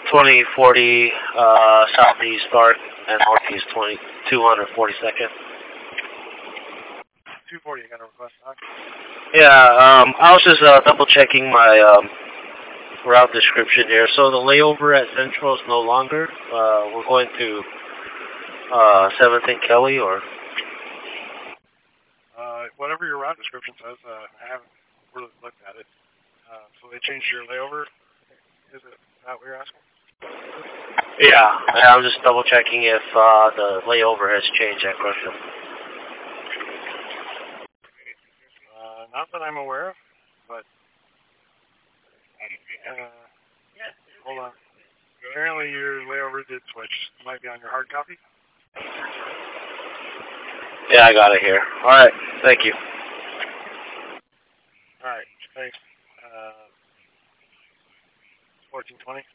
2040 southeast start and northeast 242nd. 240, you got a request, huh? Yeah, I was just double checking my route description here. So the layover at Central is no longer. We're going to 7th and Kelly, or whatever your route description says. I haven't really looked at it. So they changed your layover. Is it that what you're asking? yeah, I'm just double checking if the layover has changed at Gresham. Not that I'm aware of, but hold on. Apparently your layover did switch. It might be on your hard copy. Yeah, I got it here. All right, thank you. All right, thanks. 1420.